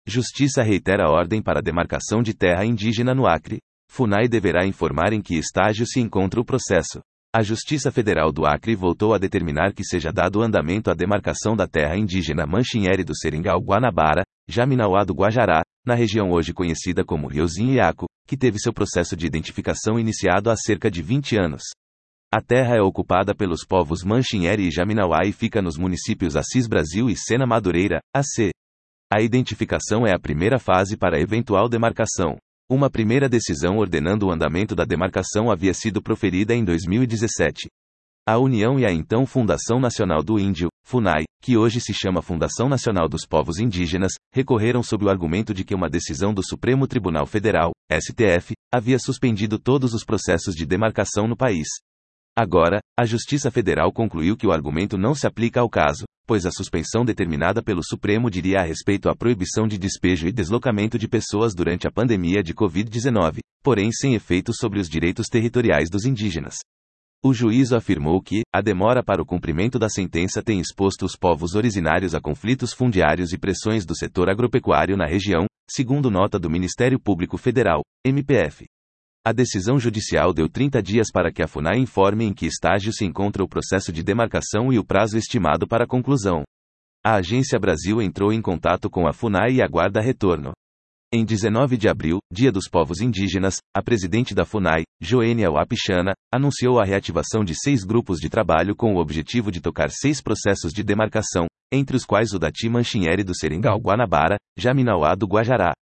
Justiça reitera a ordem para demarcação de terra indígena no Acre. FUNAI deverá informar em que estágio se encontra o processo. A Justiça Federal do Acre voltou a determinar que seja dado andamento à demarcação da terra indígena Manchinhery do Seringal Guanabara, Jaminauá do Guajará, na região hoje conhecida como Riozinho Iaco, que teve seu processo de identificação iniciado há cerca de 20 anos. A terra é ocupada pelos povos Manchinhery e Jaminauá e fica nos municípios Assis Brasil e Sena Madureira, AC. A identificação é a primeira fase para eventual demarcação. Uma primeira decisão ordenando o andamento da demarcação havia sido proferida em 2017. A União e a então Fundação Nacional do Índio, FUNAI, que hoje se chama Fundação Nacional dos Povos Indígenas, recorreram sob o argumento de que uma decisão do Supremo Tribunal Federal, STF, havia suspendido todos os processos de demarcação no país. Agora, a Justiça Federal concluiu que o argumento não se aplica ao caso, pois a suspensão determinada pelo Supremo diria a respeito à proibição de despejo e deslocamento de pessoas durante a pandemia de Covid-19, porém sem efeito sobre os direitos territoriais dos indígenas. O juízo afirmou que a demora para o cumprimento da sentença tem exposto os povos originários a conflitos fundiários e pressões do setor agropecuário na região, segundo nota do Ministério Público Federal, MPF. A decisão judicial deu 30 dias para que a FUNAI informe em que estágio se encontra o processo de demarcação e o prazo estimado para a conclusão. A Agência Brasil entrou em contato com a FUNAI e aguarda retorno. Em 19 de abril, Dia dos Povos Indígenas, a presidente da FUNAI, Joênia Wapichana, anunciou a reativação de 6 grupos de trabalho com o objetivo de tocar 6 processos de demarcação, entre os quais o da Manchinhery do Seringal Guanabara, Jaminauá do Guajará,